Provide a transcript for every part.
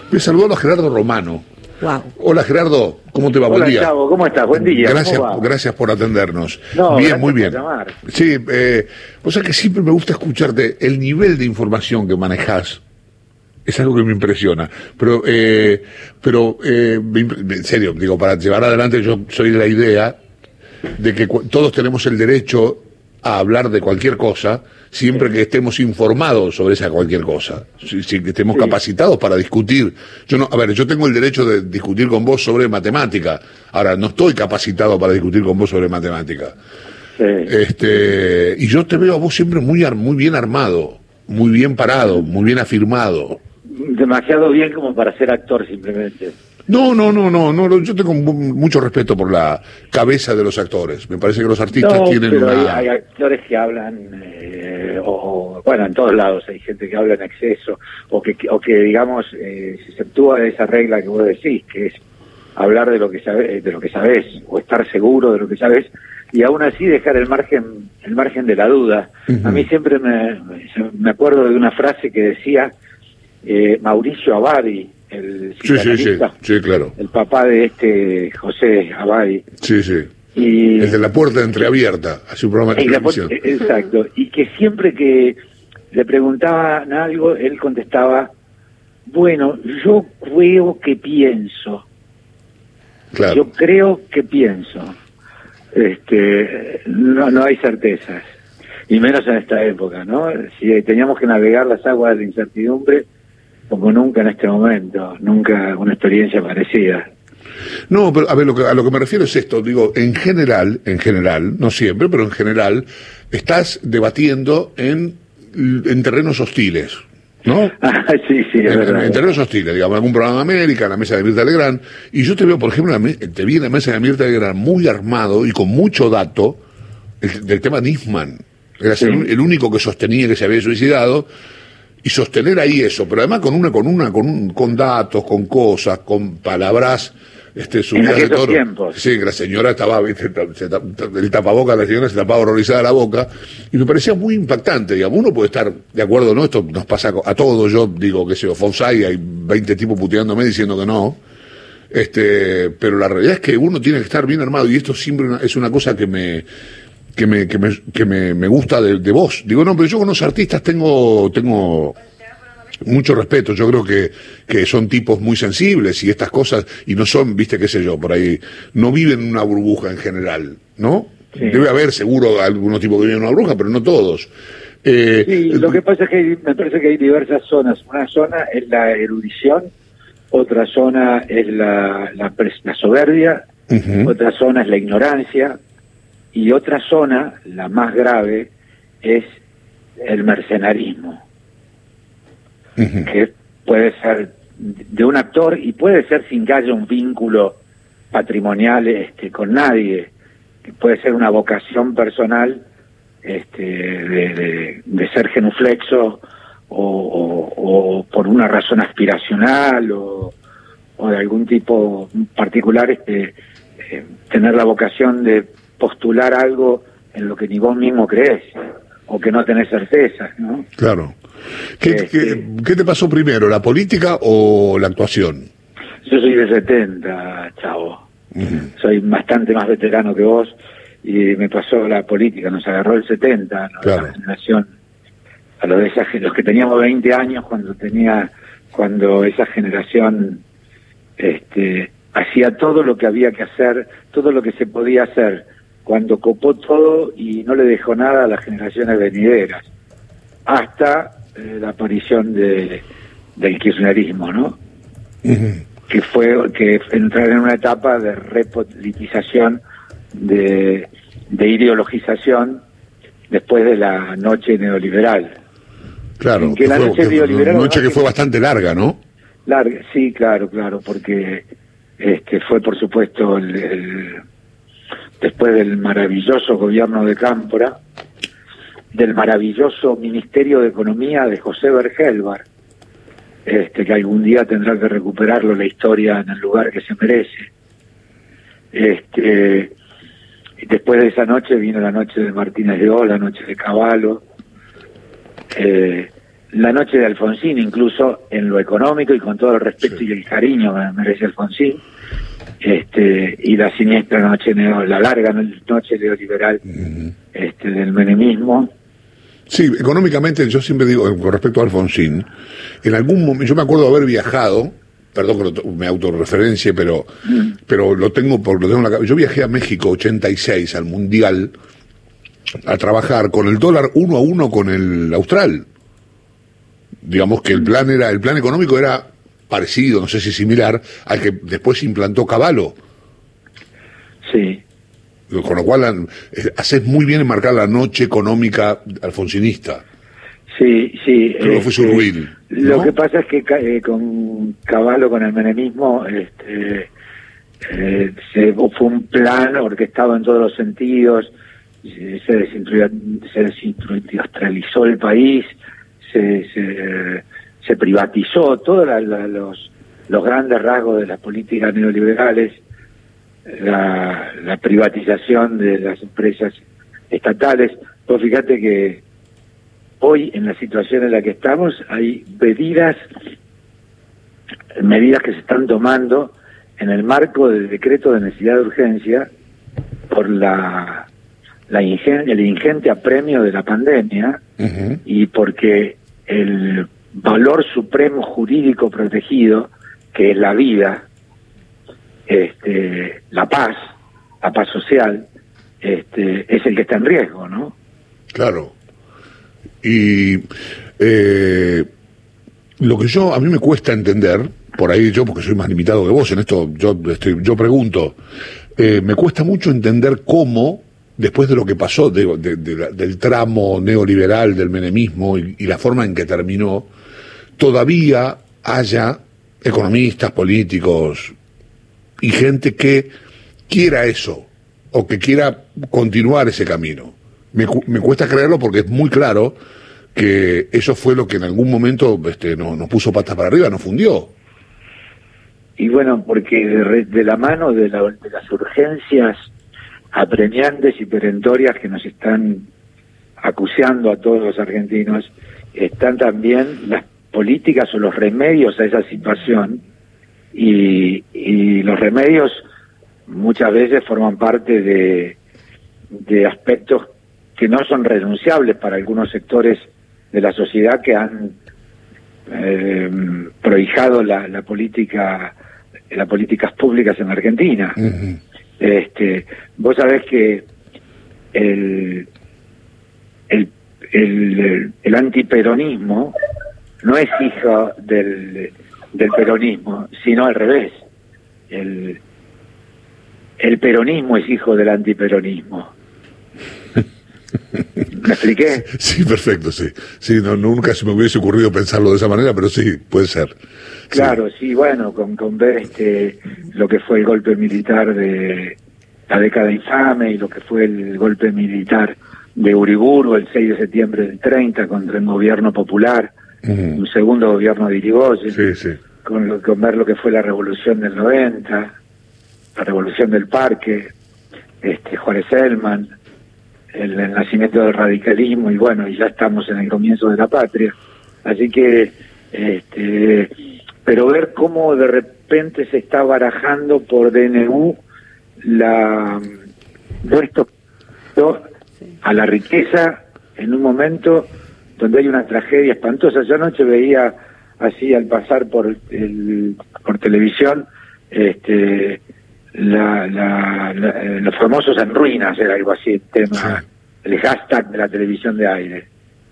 Me saludó a Gerardo Romano. Wow. Hola Gerardo, ¿cómo te va? Hola, Buen día. Chavo, ¿cómo estás? Buen día. Gracias por atendernos. No, bien, muy bien. Por llamar. Sí, o sea que siempre me gusta escucharte. El nivel de información que manejás es algo que me impresiona. Pero en serio, digo, para llevar adelante, yo soy de la idea de que todos tenemos el derecho a hablar de cualquier cosa, siempre que estemos informados sobre esa cualquier cosa, si que estemos capacitados para discutir. Yo tengo el derecho de discutir con vos sobre matemática. Ahora, no estoy capacitado para discutir con vos sobre matemática. Sí. Y yo te veo a vos siempre muy bien armado, muy bien parado, muy bien afirmado. Demasiado bien como para ser actor, simplemente. No, yo tengo mucho respeto por la cabeza de los actores. Me parece que los artistas tienen pero una... hay actores que hablan, bueno, en todos lados hay gente que habla en exceso, o que digamos, se actúa de esa regla que vos decís, que es hablar de lo que sabés, o estar seguro de lo que sabés, y aún así dejar el margen de la duda. Uh-huh. A mí siempre me acuerdo de una frase que decía Mauricio Abadi, el psicoanalista, sí, claro. el papá de José Abadi. Sí. Y el de La Puerta Entreabierta, hace un programa de televisión. Exacto, y que siempre que le preguntaban algo, él contestaba, bueno, yo creo que pienso. Claro. Yo creo que pienso. No hay certezas, y menos en esta época, ¿no? Si teníamos que navegar las aguas de incertidumbre, como nunca en este momento, nunca una experiencia parecida. No, pero a ver, a lo que me refiero es esto, digo, en general, no siempre, pero en general, estás debatiendo en terrenos hostiles, ¿no? Sí, es verdad. En terrenos hostiles, digamos, en algún programa de América, en la mesa de Mirta Legrand, y yo te veo, por ejemplo, te vi en la mesa de Mirta Legrand muy armado y con mucho dato del tema Nisman. Eras el único que sostenía que se había suicidado, y sostener ahí eso, pero además con datos, con cosas, con palabras subidas de tono. Tiempos. Sí, que la señora estaba, el tapabocas de la señora se tapaba horrorizada la boca, y me parecía muy impactante, digamos. Uno puede estar de acuerdo, ¿no? Esto nos pasa a todos. Yo digo, que sé yo, Fonsai, hay 20 tipos puteándome diciendo que no, pero la realidad es que uno tiene que estar bien armado, y esto siempre es una cosa que me gusta de vos. Digo, no, pero yo con los artistas tengo mucho respeto. Yo creo que son tipos muy sensibles y estas cosas, y no son, viste, qué sé yo, por ahí, no viven en una burbuja en general, ¿no? Sí. Debe haber seguro algunos tipos que viven en una burbuja, pero no todos. Sí, lo que pasa es que me parece que hay diversas zonas. Una zona es la erudición, otra zona es la soberbia, uh-huh. Otra zona es la ignorancia, y otra zona, la más grave, es el mercenarismo, uh-huh. Que puede ser de un actor y puede ser sin que haya un vínculo patrimonial con nadie, que puede ser una vocación personal de ser genuflexo o por una razón aspiracional o de algún tipo particular, tener la vocación de postular algo en lo que ni vos mismo crees o que no tenés certeza, ¿no? Claro. ¿Qué te pasó primero, la política o la actuación? Yo soy de 70, Chavo. Uh-huh. Soy bastante más veterano que vos, y me pasó la política, nos agarró el 70, ¿no? Claro. La generación, a los que teníamos 20 años cuando esa generación hacía todo lo que había que hacer, todo lo que se podía hacer, cuando copó todo y no le dejó nada a las generaciones venideras, hasta la aparición del kirchnerismo, ¿no? Uh-huh. que entrar en una etapa de repolitización, de ideologización, después de la noche neoliberal. Claro, que la noche neoliberal, una noche que fue bastante larga, ¿no? Larga, sí, claro, porque fue, por supuesto, después del maravilloso gobierno de Cámpora, del maravilloso Ministerio de Economía de José Bergelbar, que algún día tendrá que recuperarlo la historia en el lugar que se merece. Y después de esa noche vino la noche de Martínez de Oz, la noche de Cavallo, la noche de Alfonsín, incluso en lo económico y con todo el respeto y el cariño que merece Alfonsín, y la siniestra noche, la larga noche neoliberal del menemismo. Sí, económicamente yo siempre digo, con respecto a Alfonsín, en algún momento, yo me acuerdo haber viajado, perdón que me autorreferencie, pero lo tengo en la cabeza. Yo viajé a México 86 al Mundial a trabajar con el dólar 1-1 con el austral. Digamos que el plan económico era parecido, no sé si similar, al que después implantó Cavallo. Sí. Con lo cual haces muy bien en marcar la noche económica alfonsinista. Sí. Creo que fue su ruin, ¿no? Lo que pasa es que con Cavallo, con el menemismo, fue un plan orquestado en todos los sentidos. Se desindustrializó el país, se privatizó todos los grandes rasgos de las políticas neoliberales, la privatización de las empresas estatales. Pues fíjate que hoy, en la situación en la que estamos, hay medidas que se están tomando en el marco del decreto de necesidad de urgencia por el ingente apremio de la pandemia, y porque el valor supremo jurídico protegido, que es la vida, la paz social, es el que está en riesgo, ¿no? Claro. Y lo que a mí me cuesta entender, por ahí yo, porque soy más limitado que vos en esto, yo pregunto, me cuesta mucho entender cómo, después de lo que pasó, del tramo neoliberal, del menemismo y la forma en que terminó, todavía haya economistas, políticos y gente que quiera eso, o que quiera continuar ese camino. Me cuesta creerlo porque es muy claro que eso fue lo que en algún momento nos puso patas para arriba, nos fundió. Y bueno, porque de la mano de las urgencias apremiantes y perentorias que nos están acuciando a todos los argentinos, están también las políticas o los remedios a esa situación, y los remedios muchas veces forman parte de aspectos que no son renunciables para algunos sectores de la sociedad que han prohijado las políticas públicas en Argentina. Vos sabés que el antiperonismo no es hijo del peronismo, sino al revés. El peronismo es hijo del antiperonismo. ¿Me expliqué? Sí, perfecto, sí. Sí, nunca se me hubiese ocurrido pensarlo de esa manera, pero sí, puede ser. Claro, sí, bueno, con ver lo que fue el golpe militar de la década infame y lo que fue el golpe militar de Uriburu el 6 de septiembre del 30 contra el gobierno popular, un segundo gobierno de Irigoyen, con ver lo que fue la revolución del 90, la revolución del Parque, Juárez Elman, el nacimiento del radicalismo, y bueno, y ya estamos en el comienzo de la patria. Así que, pero ver cómo de repente se está barajando por DNU esto a la riqueza en un momento donde hay una tragedia espantosa. Yo anoche veía así al pasar por televisión los famosos en ruinas, era algo así el tema, el hashtag de la televisión de aire.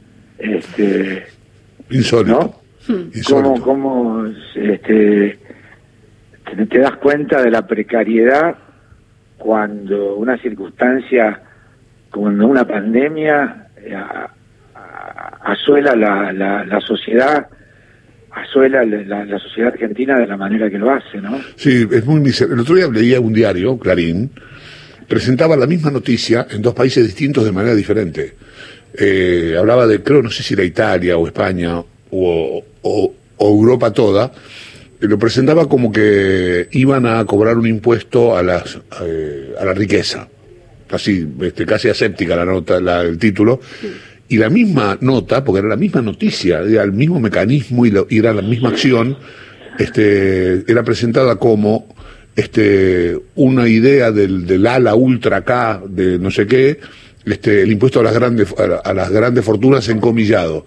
Insólito. ¿No? Insólito. ¿Cómo te das cuenta de la precariedad cuando una circunstancia, cuando una pandemia asuela la sociedad, asuela la sociedad argentina de la manera que lo hace, ¿no? Sí, es muy miserable. El otro día leía un diario, Clarín, presentaba la misma noticia en dos países distintos de manera diferente. Hablaba de, creo, no sé si era Italia o España o Europa toda, lo presentaba como que iban a cobrar un impuesto a la riqueza. Así, casi aséptica la nota, el título. y la misma nota, porque era la misma noticia, era el mismo mecanismo y era la misma acción, era presentada como una idea del ala ultra K de no sé qué, el impuesto a las grandes fortunas encomillado.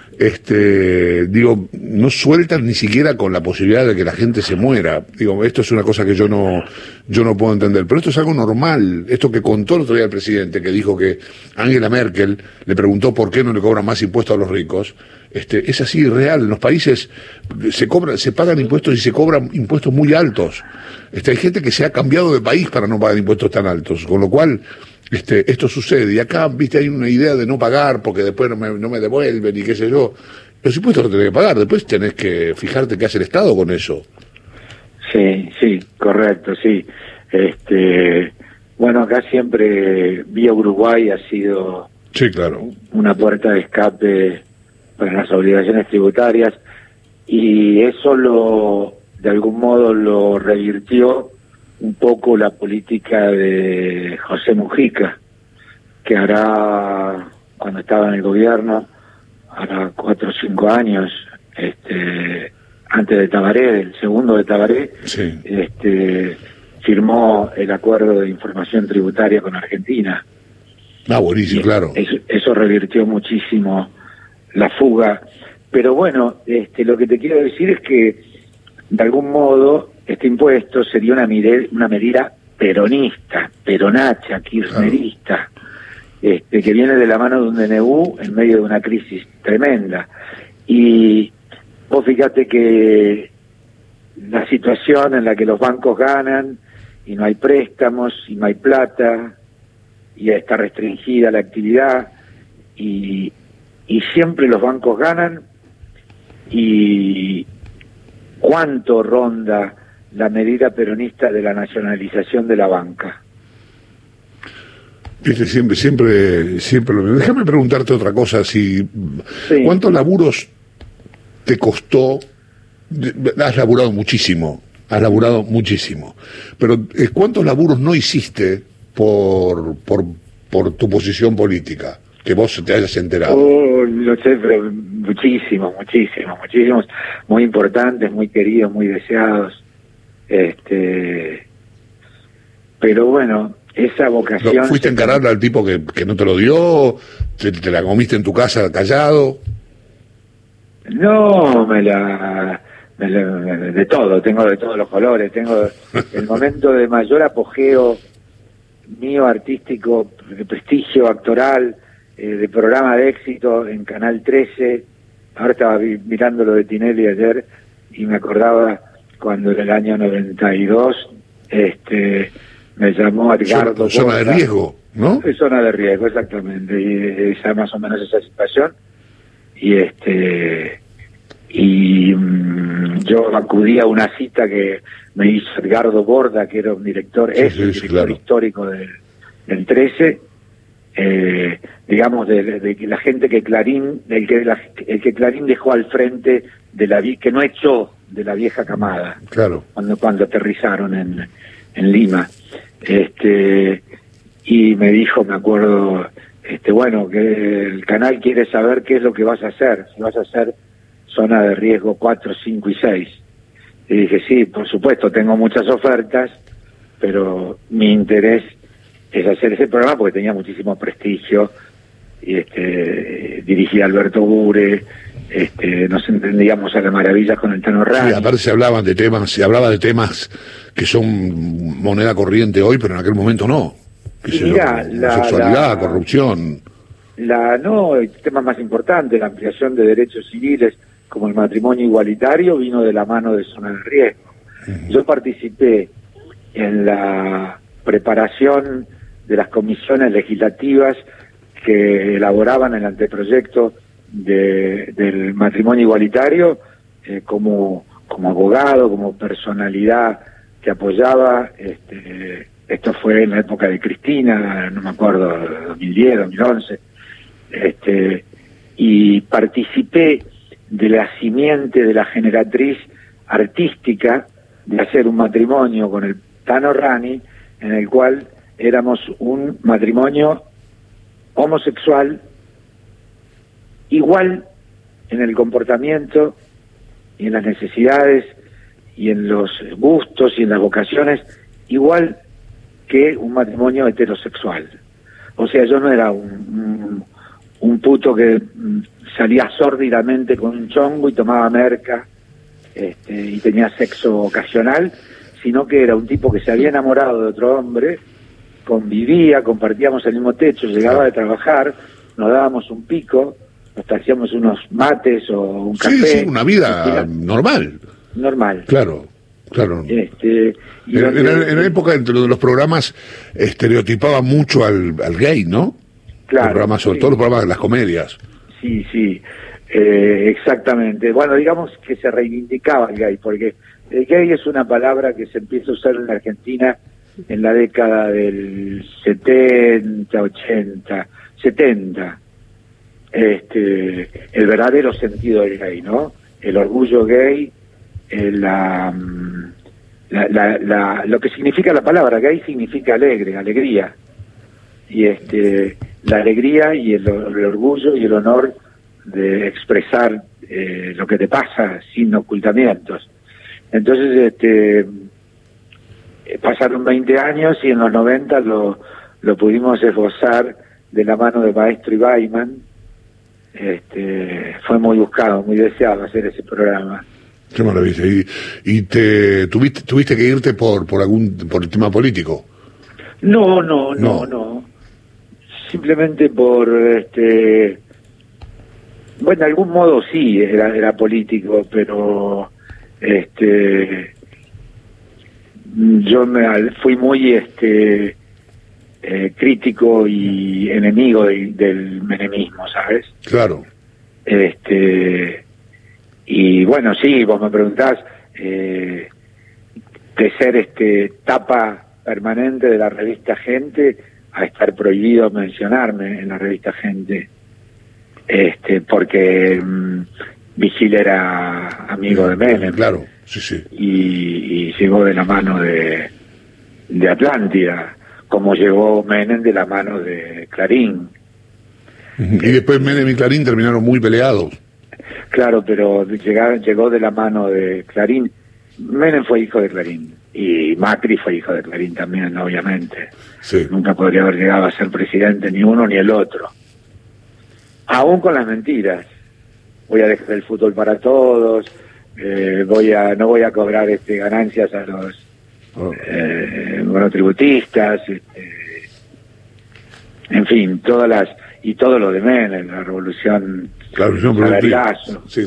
Digo, no sueltan ni siquiera con la posibilidad de que la gente se muera. Digo, esto es una cosa que yo no puedo entender. Pero esto es algo normal. Esto que contó el otro día el presidente, que dijo que Angela Merkel le preguntó por qué no le cobran más impuestos a los ricos. Es así, real. En los países se pagan impuestos y se cobran impuestos muy altos. Hay gente que se ha cambiado de país para no pagar impuestos tan altos. Con lo cual, esto sucede. Y acá, hay una idea de no pagar porque después no me devuelven y qué sé yo. Los impuestos los tenés que pagar, después tenés que fijarte qué hace el Estado con eso. Sí, correcto, sí. Bueno, acá siempre vía Uruguay ha sido, sí, claro, una puerta de escape para las obligaciones tributarias, y eso de algún modo lo revirtió un poco la política de José Mujica, que hará, cuando estaba en el gobierno, hará 4 o 5 años, antes de Tabaré, el segundo de Tabaré, sí, firmó el acuerdo de información tributaria con Argentina. Buenísimo, claro. Eso revirtió muchísimo la fuga. Pero bueno, lo que te quiero decir es que, de algún modo, este impuesto sería una medida peronista, peronacha, kirchnerista, que viene de la mano de un DNU en medio de una crisis tremenda. Y vos fíjate que la situación en la que los bancos ganan y no hay préstamos y no hay plata y está restringida la actividad, y siempre los bancos ganan, y cuánto ronda la medida peronista de la nacionalización de la banca. Siempre lo mismo. Déjame preguntarte otra cosa, sí. ¿Cuántos laburos te costó? Has laburado muchísimo, pero ¿cuántos laburos no hiciste por tu posición política, que vos te hayas enterado? No sé, pero muchísimos, muy importantes, muy queridos, muy deseados. Pero bueno, esa vocación... ¿Fuiste a encarar al tipo que no te lo dio? ¿Te la comiste en tu casa callado? No, de todo, tengo de todos los colores. Tengo el momento de mayor apogeo mío artístico, de prestigio actoral, de programa de éxito en Canal 13. Ahora estaba mirando lo de Tinelli ayer y me acordaba cuando en el año 92 me llamó Edgardo. Zona de riesgo, ¿no? Zona de riesgo, exactamente. Y esa más o menos esa situación. Y yo acudí a una cita que me hizo Edgardo Borda, que era un director, director histórico del 13, digamos, de la gente que Clarín, el que Clarín dejó al frente que no echó de la vieja camada, claro, cuando aterrizaron en Lima. Y me dijo, me acuerdo, bueno, que el canal quiere saber qué es lo que vas a hacer, si vas a hacer zona de riesgo 4, 5 y 6. Y dije, sí, por supuesto, tengo muchas ofertas, pero mi interés es hacer ese programa porque tenía muchísimo prestigio. Y dirigía a Alberto Bure, nos entendíamos a la maravilla con el Tano Rani. Sí, aparte se hablaba de temas que son moneda corriente hoy, pero en aquel momento no. Mirá, sexualidad, corrupción. El tema más importante, la ampliación de derechos civiles, como el matrimonio igualitario, vino de la mano de Zona de Riesgo. Yo participé en la preparación de las comisiones legislativas que elaboraban el anteproyecto del matrimonio igualitario, como abogado, como personalidad que apoyaba. Esto fue en la época de Cristina, no me acuerdo, 2010, 2011. Y participé de la simiente de la generatriz artística de hacer un matrimonio con el Tano Rani, en el cual éramos un matrimonio homosexual igual en el comportamiento y en las necesidades y en los gustos y en las vocaciones, igual que un matrimonio heterosexual. O sea, yo no era un puto que salía sórdidamente con un chongo y tomaba merca y tenía sexo ocasional, sino que era un tipo que se había enamorado de otro hombre, convivía, compartíamos el mismo techo, llegaba de trabajar, nos dábamos un pico, nos hacíamos unos mates o un café. Sí, una vida normal. Normal. Claro. Y en la época, entre los programas, estereotipaban mucho al gay, ¿no? Claro. Programas, sobre todo los programas de las comedias. Sí, exactamente. Bueno, digamos que se reivindicaba el gay, porque el gay es una palabra que se empieza a usar en la Argentina en la década del 70, 80, 70. El verdadero sentido del gay, ¿no? El orgullo gay, lo que significa la palabra gay significa alegre, alegría. Y la alegría y el orgullo y el honor de expresar lo que te pasa sin ocultamientos. Entonces, pasaron 20 años y en los 90 lo pudimos esbozar de la mano de Maestro Ibaiman. Fue muy buscado, muy deseado hacer ese programa. Qué maravilla. ¿Y tuviste que irte por el tema político? No. Simplemente por bueno, de algún modo sí era político, pero yo fui muy crítico y enemigo del menemismo, ¿sabes? Claro. Y bueno, sí, vos me preguntás de ser tapa permanente de la revista Gente a estar prohibido mencionarme en la revista Gente, porque Vigil era amigo de Menem. Claro, sí. Y llegó de la mano de Atlántida, como llegó Menem de la mano de Clarín. Y después Menem y Clarín terminaron muy peleados. Claro, pero llegó de la mano de Clarín. Menem fue hijo de Clarín y Macri fue hijo de Clarín también, obviamente. Sí. Nunca podría haber llegado a ser presidente ni uno ni el otro. Aún con las mentiras. Voy a dejar el fútbol para todos, no voy a cobrar ganancias a los monotributistas, en fin, todo lo de Menem, la revolución salariazo. Sí.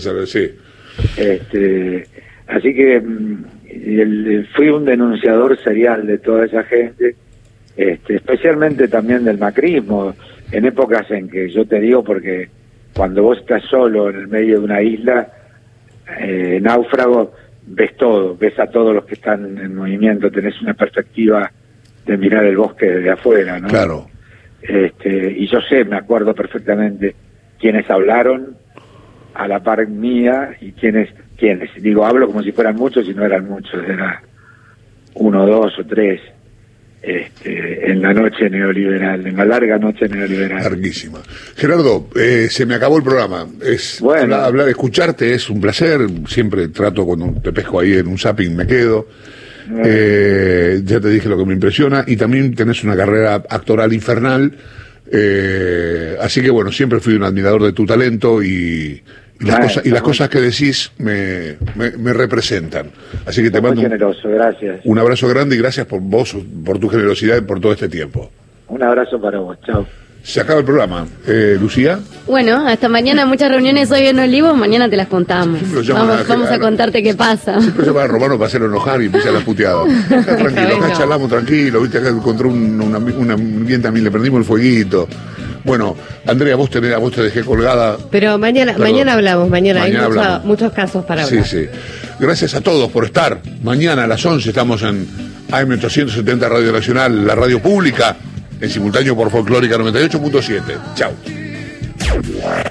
Así que fui un denunciador serial de toda esa gente, especialmente también del macrismo, en épocas en que yo te digo, porque cuando vos estás solo en el medio de una isla, náufrago, ves todo, ves a todos los que están en movimiento, tenés una perspectiva de mirar el bosque desde afuera, ¿no? Claro. Y yo me acuerdo perfectamente quiénes hablaron a la par mía y quiénes, digo, hablo como si fueran muchos y no eran muchos, era 1, 2 o 3, en la noche neoliberal, en la larga noche neoliberal. Larguísima. Gerardo, se me acabó el programa. Hablar, escucharte es un placer, siempre trato cuando te pesco ahí en un zapping, me quedo. Ya te dije lo que me impresiona, y también tenés una carrera actoral infernal, así que bueno, siempre fui un admirador de tu talento y las cosas que decís me representan. Así que te mando generoso, gracias. Un abrazo grande y gracias por vos, por tu generosidad y por todo este tiempo. Un abrazo para vos, chao. Se acaba el programa. Lucía. Bueno, hasta mañana, muchas reuniones hoy en Olivos, mañana te las contamos. Vamos a contarte qué pasa. Siempre llaman a Romano para hacerlo enojar y empieza las puteadas. Acá charlamos tranquilo, viste, acá encontró una bien también, le prendimos el fueguito. Bueno, Andrea, vos te dejé colgada. Pero mañana hablamos, hay muchos casos para hablar. Sí. Gracias a todos por estar. Mañana a las 11 estamos en AM870 Radio Nacional, la radio pública, en simultáneo por Folclórica 98.7. Chau.